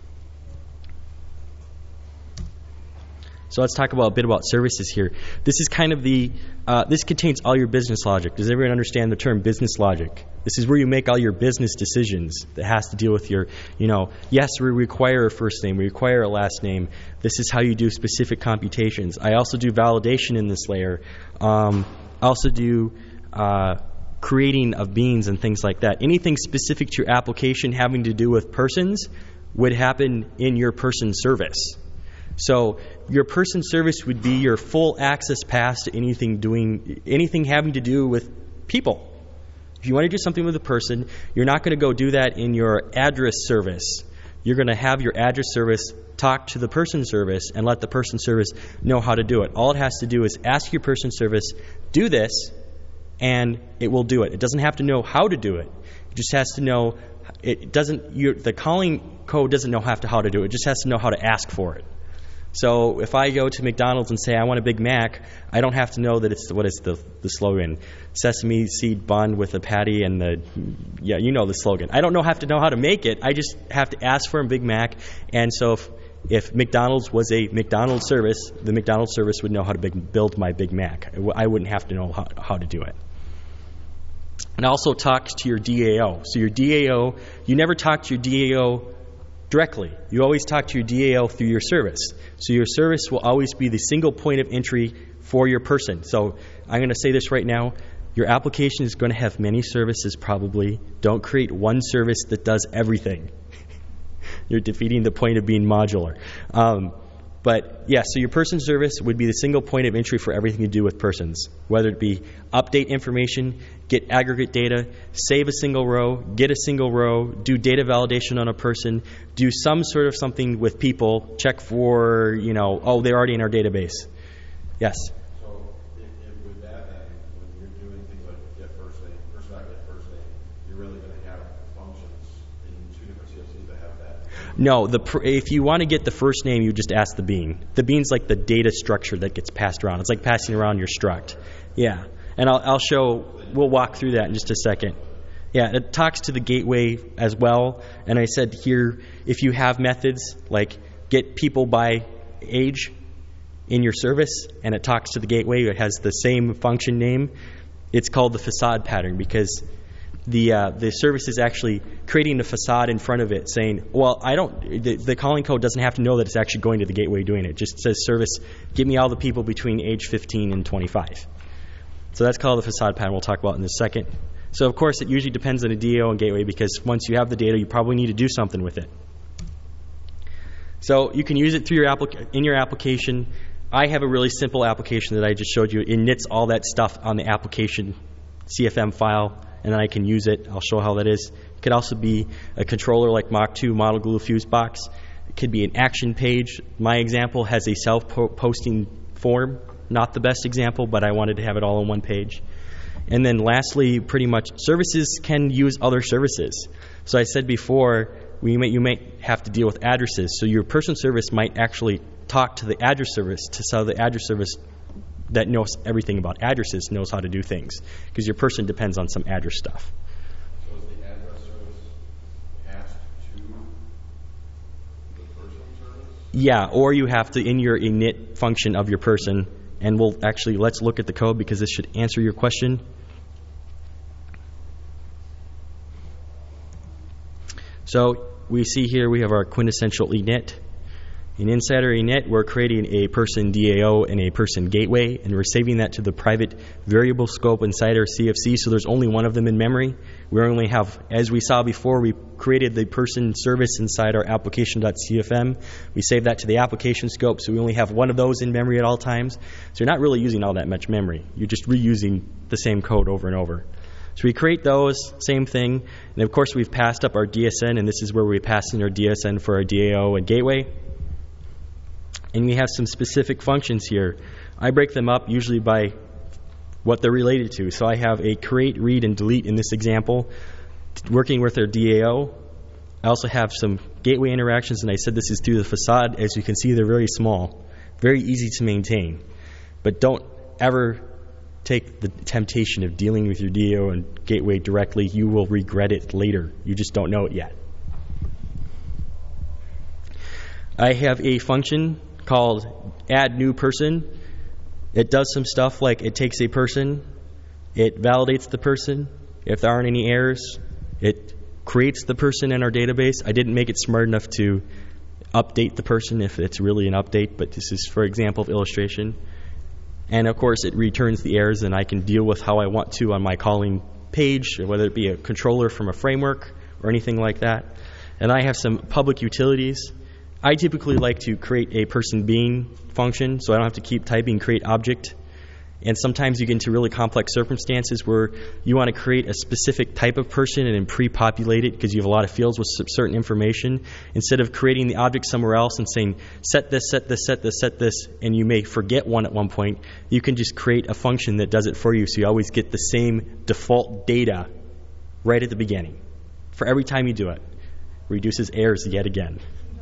So let's talk a bit about services here. This is kind of this contains all your business logic. Does everyone understand the term business logic? This is where you make all your business decisions that has to deal with your, yes, we require a first name, we require a last name. This is how you do specific computations. I also do validation in this layer. I also do creating of beans and things like that. Anything specific to your application having to do with persons would happen in your person service. So your person service would be your full access pass to anything having to do with people. If you want to do something with a person, you're not going to go do that in your address service. You're going to have your address service talk to the person service and let the person service know how to do it. All it has to do is ask your person service, do this, and it will do it. It doesn't have to know how to do it. It just has to know. The calling code doesn't know how to do it. It just has to know how to ask for it. So if I go to McDonald's and say I want a Big Mac, I don't have to know that it's what is the slogan, sesame seed bun with a patty and the slogan. I don't have to know how to make it. I just have to ask for a Big Mac. And so if McDonald's was a McDonald's service, the McDonald's service would know how to build my Big Mac. I wouldn't have to know how to do it. And also talks to your DAO. So your DAO, you never talk to your DAO directly. You always talk to your DAO through your service. So your service will always be the single point of entry for your person. So I'm going to say this right now. Your application is going to have many services probably. Don't create one service that does everything. You're defeating the point of being modular. So your person service would be the single point of entry for everything you do with persons, whether it be update information, get aggregate data, save a single row, get a single row, do data validation on a person, do some sort of something with people, check for, they're already in our database. Yes? So with that, then, when you're doing things like get first name, you're really going to have functions in two different CFCs that have that. No, if you want to get the first name, you just ask the bean. The bean's like the data structure that gets passed around. It's like passing around your struct. Yeah. And we'll walk through that in just a second. Yeah, it talks to the gateway as well. And I said here, if you have methods like get people by age in your service, and it talks to the gateway, it has the same function name, it's called the facade pattern because the service is actually creating the facade in front of it saying, the calling code doesn't have to know that it's actually going to the gateway doing it. It just says service, give me all the people between age 15 and 25. So that's called the facade pattern. We'll talk about in a second. So, of course, it usually depends on the DAO and gateway because once you have the data, you probably need to do something with it. So you can use it through in your application. I have a really simple application that I just showed you. It knits all that stuff on the application CFM file, and then I can use it. I'll show how that is. It could also be a controller like Mach 2 Model Glue Fuse Box. It could be an action page. My example has a self-posting form. Not the best example, but I wanted to have it all on one page. And then lastly, pretty much services can use other services. So I said before, you may have to deal with addresses. So your person service might actually talk to the address service so the address service that knows everything about addresses knows how to do things because your person depends on some address stuff. So is the address service passed to the person service? Yeah, or you have to in your init function of your person. And let's look at the code because this should answer your question. So we see here we have our quintessential init. In Insider Init, we're creating a person DAO and a person gateway, and we're saving that to the private variable scope inside our CFC, so there's only one of them in memory. We only have, as we saw before, we created the person service inside our application.cfm. We save that to the application scope, so we only have one of those in memory at all times. So you're not really using all that much memory. You're just reusing the same code over and over. So we create those, same thing. And of course, we've passed up our DSN, and this is where we pass in our DSN for our DAO and gateway. And we have some specific functions here. I break them up usually by what they're related to. So I have a create, read, and delete in this example, working with our DAO. I also have some gateway interactions, and I said this is through the facade. As you can see, they're very small, very easy to maintain. But don't ever take the temptation of dealing with your DAO and gateway directly. You will regret it later. You just don't know it yet. I have a function called add new person. It does some stuff like it takes a person, it validates the person. If there aren't any errors, it creates the person in our database. I didn't make it smart enough to update the person if it's really an update, but this is for example of illustration. And of course, it returns the errors, and I can deal with how I want to on my calling page, whether it be a controller from a framework or anything like that. And I have some public utilities. I typically like to create a person being function, so I don't have to keep typing create object. And sometimes you get into really complex circumstances where you want to create a specific type of person and then pre-populate it because you have a lot of fields with certain information. Instead of creating the object somewhere else and saying set this, set this, set this, set this, and you may forget one at one point, you can just create a function that does it for you, so you always get the same default data right at the beginning for every time you do it. Reduces errors yet again.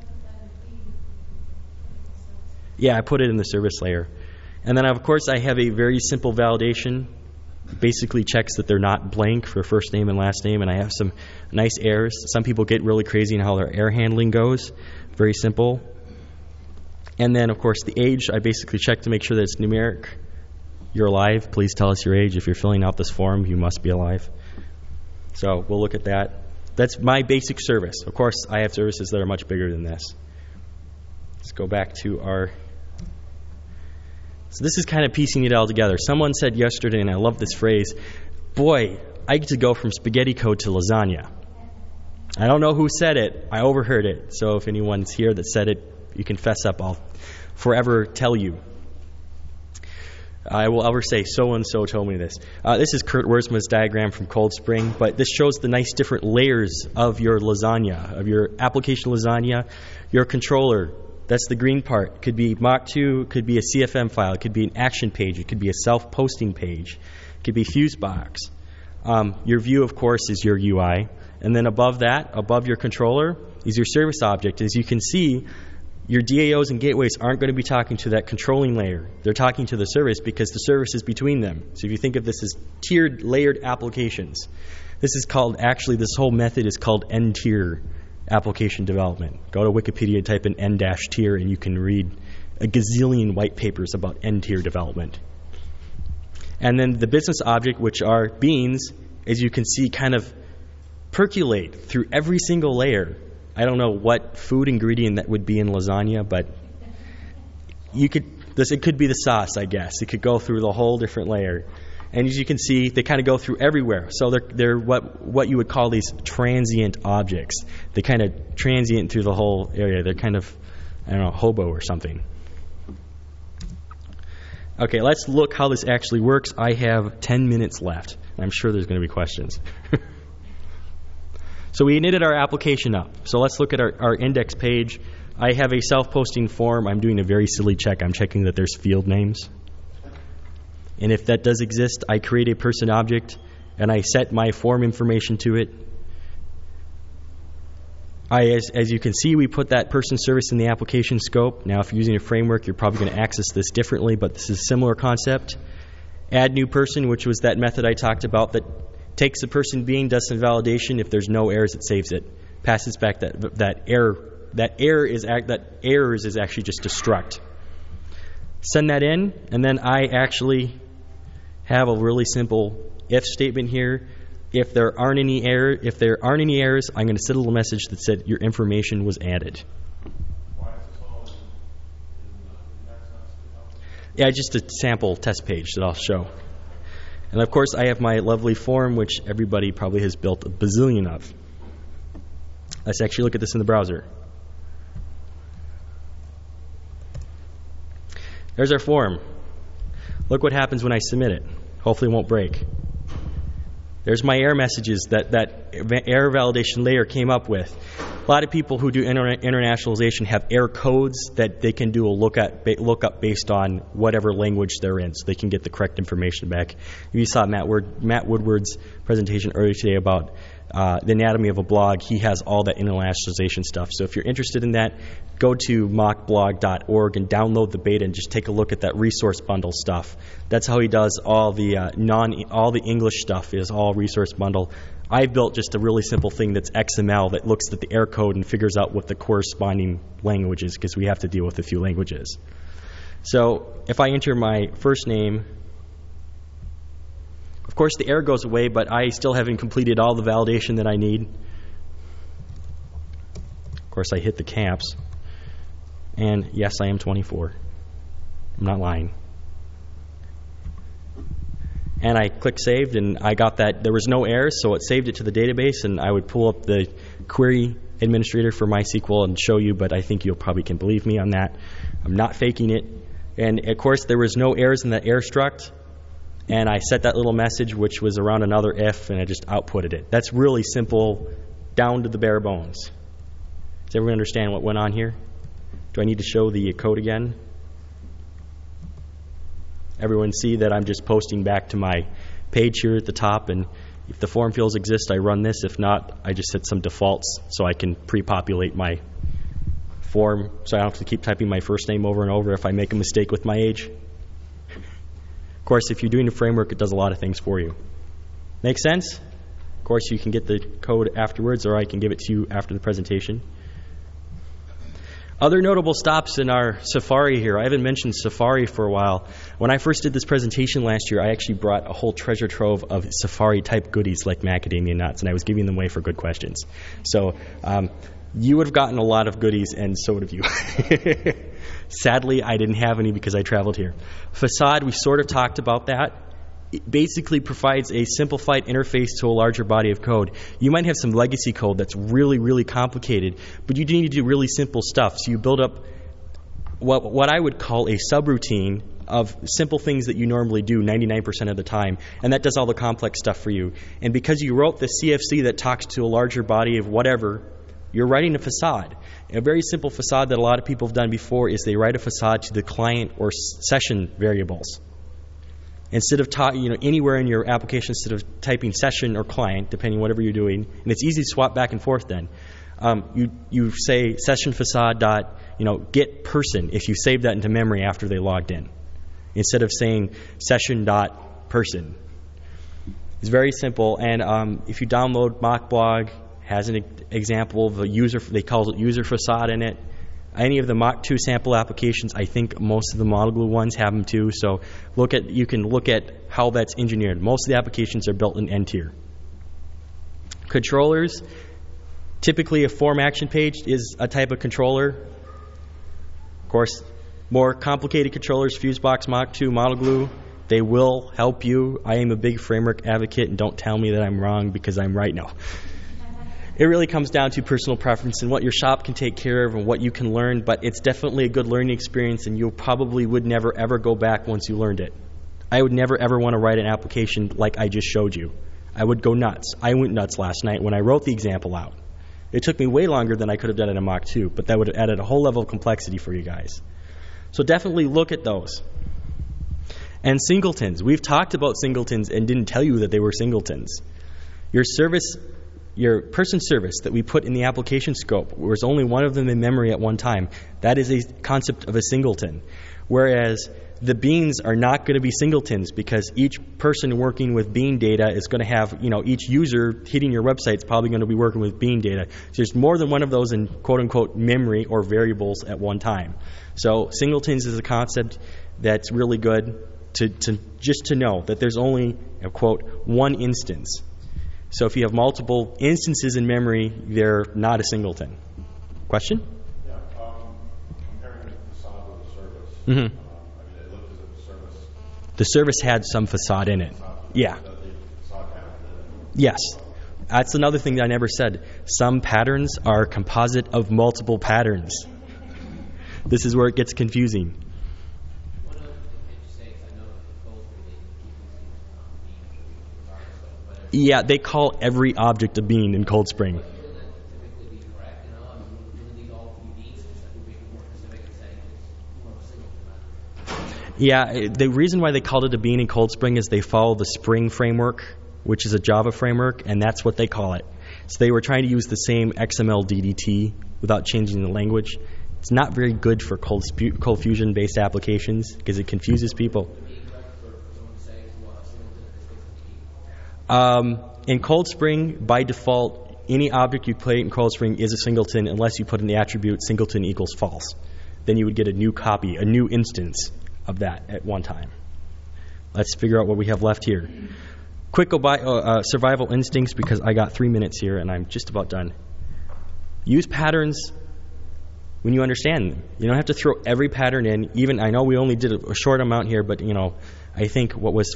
Yeah, I put it in the service layer. And then, of course, I have a very simple validation. Basically checks that they're not blank for first name and last name, and I have some nice errors. Some people get really crazy in how their error handling goes. Very simple. And then, of course, the age, I basically check to make sure that it's numeric. You're alive. Please tell us your age. If you're filling out this form, you must be alive. So we'll look at that. That's my basic service. Of course, I have services that are much bigger than this. Let's go back to our... So this is kind of piecing it all together. Someone said yesterday, and I love this phrase, boy, I get to go from spaghetti code to lasagna. I don't know who said it. I overheard it. So if anyone's here that said it, you can fess up. I'll forever tell you. I will ever say, so-and-so told me this. This is Kurt Wiersma's diagram from Cold Spring, but this shows the nice different layers of your lasagna, of your application lasagna, your controller. That's the green part. It could be Mach2, could be a CFM file, it could be an action page, it could be a self-posting page, it could be Fusebox. Your view, of course, is your UI. And then above that, above your controller, is your service object. As you can see, your DAOs and gateways aren't going to be talking to that controlling layer. They're talking to the service because the service is between them. So if you think of this as tiered, layered applications, this is called, actually, this whole method is called N-tier application development. Go to Wikipedia, type in N-tier, and you can read a gazillion white papers about N-tier development. And then the business object, which are beans, as you can see, kind of percolate through every single layer. I don't know what food ingredient that would be in lasagna, but it could be the sauce, I guess. It could go through the whole different layer. And as you can see, they kind of go through everywhere. So they're what you would call these transient objects. They kind of transient through the whole area. They're kind of, I don't know, hobo or something. Okay, let's look how this actually works. I have 10 minutes left. I'm sure there's going to be questions. So we knitted our application up. So let's look at our index page. I have a self-posting form. I'm doing a very silly check. I'm checking that there's field names. And if that does exist, I create a person object, and I set my form information to it. As you can see, we put that person service in the application scope. Now, if you're using a framework, you're probably going to access this differently, but this is a similar concept. Add new person, which was that method I talked about that takes the person being, does some validation. If there's no errors, it saves it. Passes back that error. That errors is actually just a struct. Send that in, and then I actually have a really simple if statement here. If there aren't any errors, I'm going to send a little message that said your information was added. Why is this all Yeah, just a sample test page that I'll show. And of course, I have my lovely form, which everybody probably has built a bazillion of. Let's actually look at this in the browser. There's our form. Look what happens when I submit it. Hopefully it won't break. There's my error messages that error validation layer came up with. A lot of people who do internationalization have error codes that they can do a lookup based on whatever language they're in, so they can get the correct information back. You saw Matt Woodward's presentation earlier today about the anatomy of a blog. He has all that internationalization stuff. So if you're interested in that, go to mockblog.org and download the beta and just take a look at that resource bundle stuff. That's how he does all the all the English stuff is all resource bundle. I've built just a really simple thing that's XML that looks at the error code and figures out what the corresponding language is, because we have to deal with a few languages. So if I enter my first name, of course the error goes away, but I still haven't completed all the validation that I need. Of course I hit the caps. And yes, I am 24. I'm not lying. And I click saved, and I got that there was no errors, so it saved it to the database, and I would pull up the query administrator for MySQL and show you, but I think you probably can believe me on that. I'm not faking it. And of course, there was no errors in the error struct, and I set that little message, which was around another if, and I just outputted it. That's really simple, down to the bare bones. Does everyone understand what went on here? Do I need to show the code again? Everyone see that I'm just posting back to my page here at the top, and if the form fields exist, I run this. If not, I just set some defaults so I can pre-populate my form so I don't have to keep typing my first name over and over if I make a mistake with my age. Of course, if you're doing a framework, it does a lot of things for you. Make sense? Of course, you can get the code afterwards, or I can give it to you after the presentation. Other notable stops in our Safari here. I haven't mentioned Safari for a while. When I first did this presentation last year, I actually brought a whole treasure trove of Safari-type goodies like macadamia nuts, and I was giving them away for good questions. So you would have gotten a lot of goodies, and so would have you. Sadly, I didn't have any because I traveled here. Facade, we sort of talked about that. It basically provides a simplified interface to a larger body of code. You might have some legacy code that's really, really complicated, but you do need to do really simple stuff. So you build up what I would call a subroutine of simple things that you normally do 99% of the time, and that does all the complex stuff for you. And because you wrote the CFC that talks to a larger body of whatever, you're writing a facade. A very simple facade that a lot of people have done before is they write a facade to the client or session variables. Instead of anywhere in your application, instead of typing session or client, depending on whatever you're doing, and it's easy to swap back and forth then. You say session facade dot get person if you save that into memory after they logged in, instead of saying session dot person. It's very simple, and if you download MockBlog, has an example of a user. They call it user facade in it. Any of the Mach 2 sample applications, I think most of the Model Glue ones have them too. So you can look at how that's engineered. Most of the applications are built in N-tier. Controllers, typically a form action page is a type of controller. Of course, more complicated controllers, Fusebox, Mach 2, Model Glue, they will help you. I am a big framework advocate, and don't tell me that I'm wrong because I'm right now. It really comes down to personal preference and what your shop can take care of and what you can learn, but it's definitely a good learning experience, and you probably would never, ever go back once you learned it. I would never, ever want to write an application like I just showed you. I would go nuts. I went nuts last night when I wrote the example out. It took me way longer than I could have done it in Mach 2, but that would have added a whole level of complexity for you guys. So definitely look at those. And singletons. We've talked about singletons and didn't tell you that they were singletons. Your person service that we put in the application scope, there was only one of them in memory at one time. That is a concept of a singleton. Whereas the beans are not going to be singletons, because each person working with bean data is going to have, each user hitting your website is probably going to be working with bean data. So there's more than one of those in quote-unquote memory or variables at one time. So singletons is a concept that's really good to know that there's only, quote, one instance. So if you have multiple instances in memory, they're not a singleton. Question? Yeah, comparing the facade with the service, Mm-hmm. it looked as if The service had some facade in it. Yeah. Yes. That's another thing that I never said. Some patterns are a composite of multiple patterns. This is where it gets confusing. One other thing you say is I know the goals really keep Yeah, they call every object a bean in Cold Spring. wouldn't that typically be correct? I mean, wouldn't these all be beans? Just like we make it more specific and saying it's more of a single pattern. Yeah, the reason why they called it a bean in Cold Spring is they follow the Spring framework, which is a Java framework, and that's what they call it. So they were trying to use the same XML DDT without changing the language. It's not very good for Cold Fusion-based applications because it confuses people. In Cold Spring, by default, any object you create in Cold Spring is a singleton unless you put in the attribute singleton equals false. Then you would get a new copy, a new instance of that at one time. Let's figure out what we have left here. Quick go by survival instincts because I got 3 minutes here and I'm just about done. Use patterns when you understand them. You don't have to throw every pattern in. Even I know we only did a short amount here, but I think what was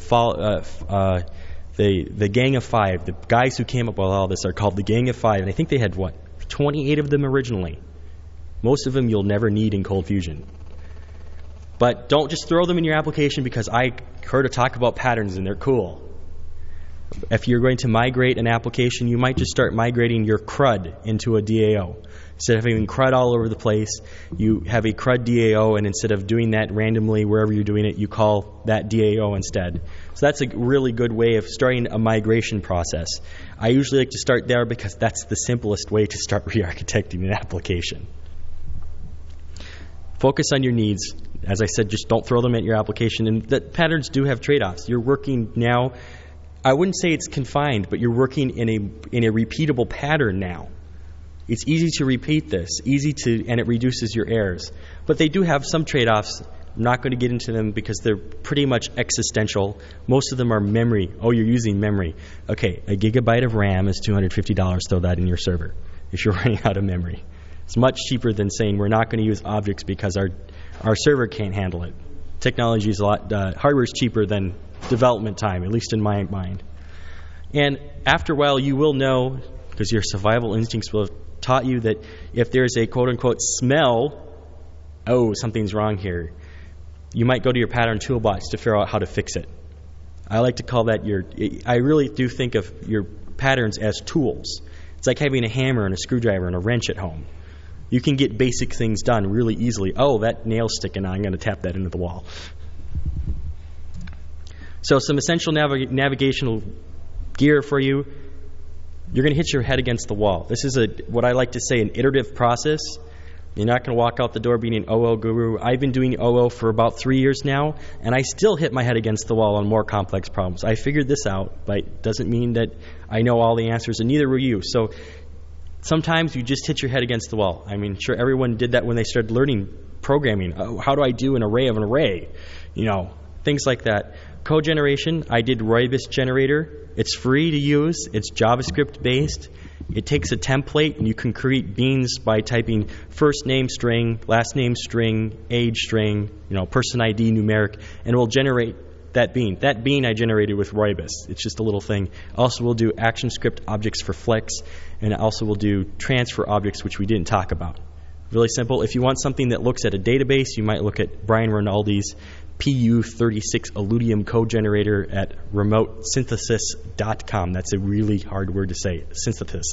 the Gang of Five, the guys who came up with all this are called the Gang of Five, and I think they had 28 of them originally. Most of them you'll never need in Cold Fusion. But don't just throw them in your application because I heard a talk about patterns and they're cool. If you're going to migrate an application, you might just start migrating your CRUD into a DAO. Instead of having CRUD all over the place, you have a CRUD DAO, and instead of doing that randomly wherever you're doing it, you call that DAO instead. So that's a really good way of starting a migration process. I usually like to start there because that's the simplest way to start re-architecting an application. Focus on your needs. As I said, just don't throw them at your application. And that patterns do have trade-offs. You're working now, I wouldn't say it's confined, but you're working in a repeatable pattern now. It's easy to repeat this, and it reduces your errors. But they do have some trade-offs. I'm not going to get into them because they're pretty much existential. Most of them are memory. Oh, you're using memory. Okay, a gigabyte of RAM is $250. Throw that in your server if you're running out of memory. It's much cheaper than saying we're not going to use objects because our server can't handle it. Technology is hardware is cheaper than development time, at least in my mind. And after a while, you will know, because your survival instincts will have taught you that if there's a quote-unquote smell, oh, something's wrong here, you might go to your pattern toolbox to figure out how to fix it. I like to call that I really do think of your patterns as tools. It's like having a hammer and a screwdriver and a wrench at home. You can get basic things done really easily. Oh, that nail's sticking out. I'm going to tap that into the wall. So some essential navigational gear for you. You're going to hit your head against the wall. This is what I like to say, an iterative process. You're not going to walk out the door being an OO guru. I've been doing OO for about 3 years now, and I still hit my head against the wall on more complex problems. I figured this out, but it doesn't mean that I know all the answers, and neither will you. So sometimes you just hit your head against the wall. I mean, sure, everyone did that when they started learning programming. Oh, how do I do an array of an array? Things like that. Code generation, I did Roibus generator. It's free to use. It's JavaScript based. It takes a template, and you can create beans by typing first name string, last name string, age string, person ID numeric, and it will generate that bean. That bean I generated with Roibus. It's just a little thing. Also, we'll do ActionScript objects for Flex, and also we'll do transfer objects, which we didn't talk about. Really simple. If you want something that looks at a database, you might look at Brian Rinaldi's PU36 Illudium code generator at remotesynthesis.com. That's a really hard word to say. Synthesis.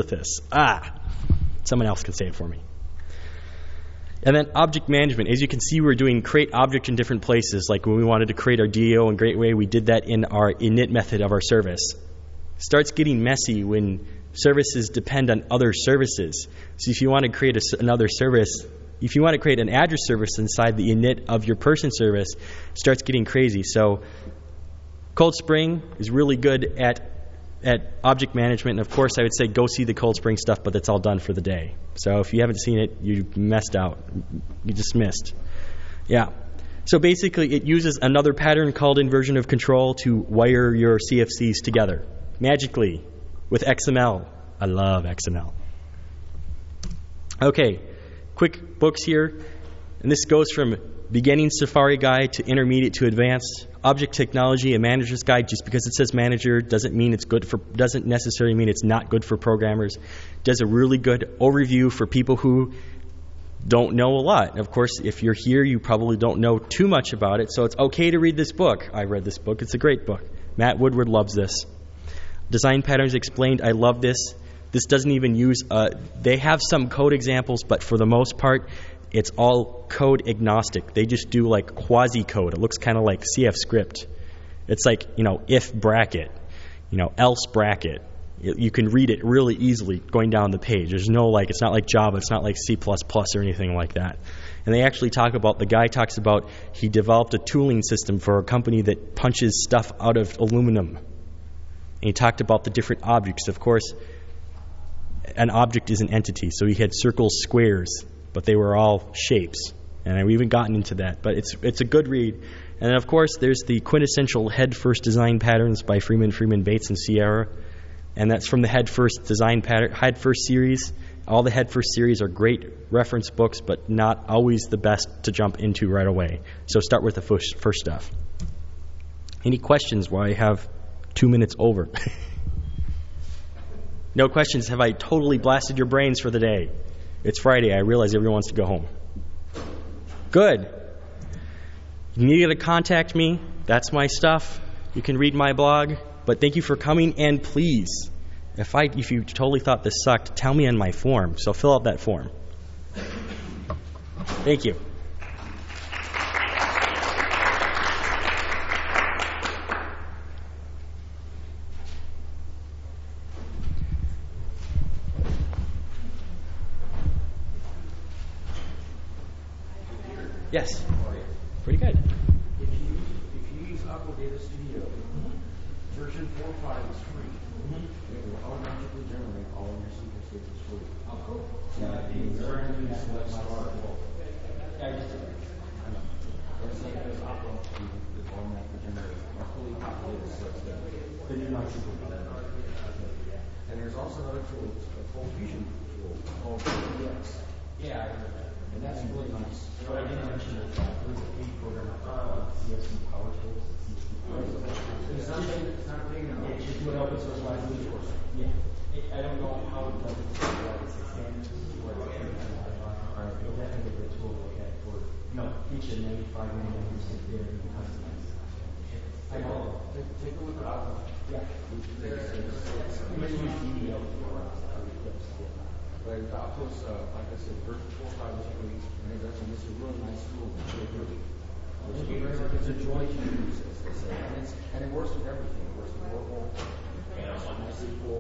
Someone else can say it for me. And then object management. As you can see, we're doing create object in different places. Like when we wanted to create our DAO in Gateway, we did that in our init method of our service. It starts getting messy when services depend on other services. So if you want to create another service, if you want to create an address service inside the init of your person service, it starts getting crazy. So Cold Spring is really good at object management. And of course, I would say go see the Cold Spring stuff, but that's all done for the day. So if you haven't seen it, you messed out. You just missed. Yeah. So basically, it uses another pattern called inversion of control to wire your CFCs together magically with XML. I love XML. Okay. Quick books here, and this goes from beginning Safari guide to intermediate to advanced. Object technology, a manager's guide. Just because it says manager doesn't necessarily mean it's not good for programmers. Does a really good overview for people who don't know a lot. Of course, if you're here, you probably don't know too much about it, so it's okay to read this book. I read this book. It's a great book. Matt Woodward loves this. Design Patterns Explained. I love this. This doesn't even use, they have some code examples, but for the most part, it's all code agnostic. They just do like quasi-code. It looks kind of like CF script. It's like, if bracket, else bracket. You can read it really easily going down the page. There's no it's not like Java, it's not like C++ or anything like that. And they actually the guy talks about he developed a tooling system for a company that punches stuff out of aluminum. And he talked about the different objects. Of course, an object is an entity. So he had circles, squares, but they were all shapes. And we haven't gotten into that, but it's a good read. And then, of course, there's the quintessential Head First Design Patterns by Freeman, Bates, and Sierra. And that's from the Head First series. All the Head First series are great reference books, but not always the best to jump into right away. So start with the first stuff. Any questions while I have 2 minutes over? No questions. Have I totally blasted your brains for the day? It's Friday. I realize everyone wants to go home. Good. You need to contact me. That's my stuff. You can read my blog. But thank you for coming, and please, if you totally thought this sucked, tell me on my form. So fill out that form. Thank you. Yes. Pretty good. If you use Aqua Data Studio, version 4.5 is free. It will automatically generate all of your SQL statements for you. Oh, cool. Yeah, it's very easy to select Star. Yeah, I just did that. I know. Let's say there's Aqua, it's automatically generated. Or fully populated sets that. Then you're not SQL. And there's also another tool, a full fusion tool called PDX. Yeah, I heard that. And that's really nice. So I didn't mention that there's a paid program CSC Power Tools. It's not paying enough. It's just doing open source license resource. Yeah. I don't know how it does it. It's a standard where you'll definitely get a tool to look at for each and 95 million sit there and customize. I know. Take a look at Aqua. Yeah. You may use DDL for clips. But Aqua's, like I said, version 4.5 is free. And it's a really nice tool. It's a joy to use, as they say. And it works with everything. It works with Oracle, MySQL,